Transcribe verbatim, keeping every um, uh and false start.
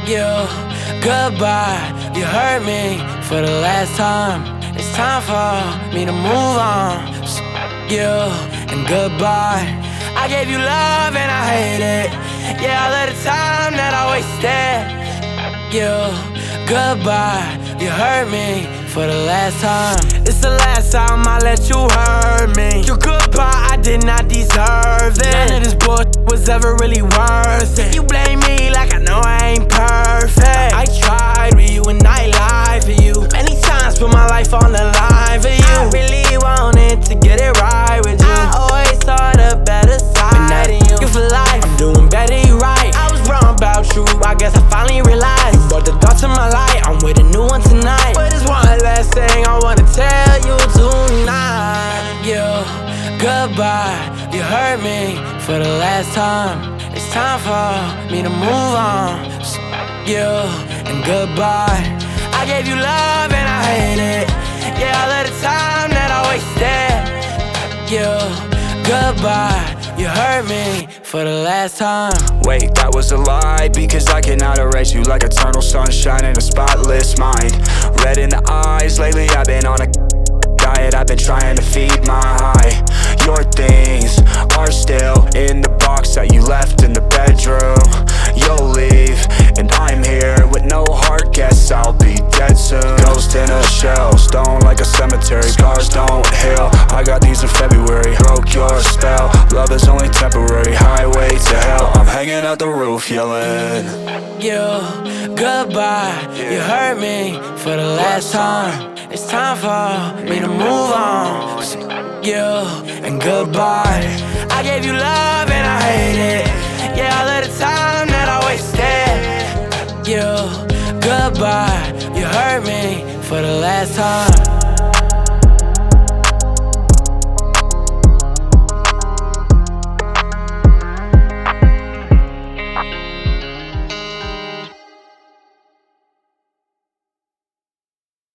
you goodbye. You hurt me for the last time. It's time for me to move on. So you and goodbye. I gave you love and I hate it. Yeah, all of the time that I wasted. You goodbye. You hurt me for the last time. It's the last time I let you hurt me. Your goodbye, I did not deserve it. None of this bullshit was ever really worth it. You blame me like I know I ain't perfect. I tried with you and I lied for you. Many times put my life on the line for you. I really wanted to get it right with you. I always saw the better side in you. You for life, I'm doing better, you right. I was wrong about you, I guess I finally realized. You brought the dark to my light, I'm with a new one tonight. But there's one last thing I wanna tell you tonight. You goodbye. You hurt me for the last time. It's time for me to move on. So you and goodbye. I gave you love and I hate it. Yeah, all of the time that I wasted. You goodbye. You hurt me for the last time. Wait, that was a lie, because I cannot erase you like eternal sunshine in a spotless mind. Red in the eyes, lately I've been on a diet, I've been trying to feed my high. Your things are still in the box that you left in the bedroom. You'll leave, and I'm here with no heart, guess I'll be dead soon. Ghost in a shell, stone like a cemetery, scars don't heal. I got these in February, broke your spell. Love is only temporary, highway to hell. I'm hanging out the roof yelling. You goodbye. You hurt me for the last time. It's time for me to move on. So you and goodbye. I gave you love and I hate it. Yeah, all of the time that I wasted. You goodbye. You hurt me for the last time.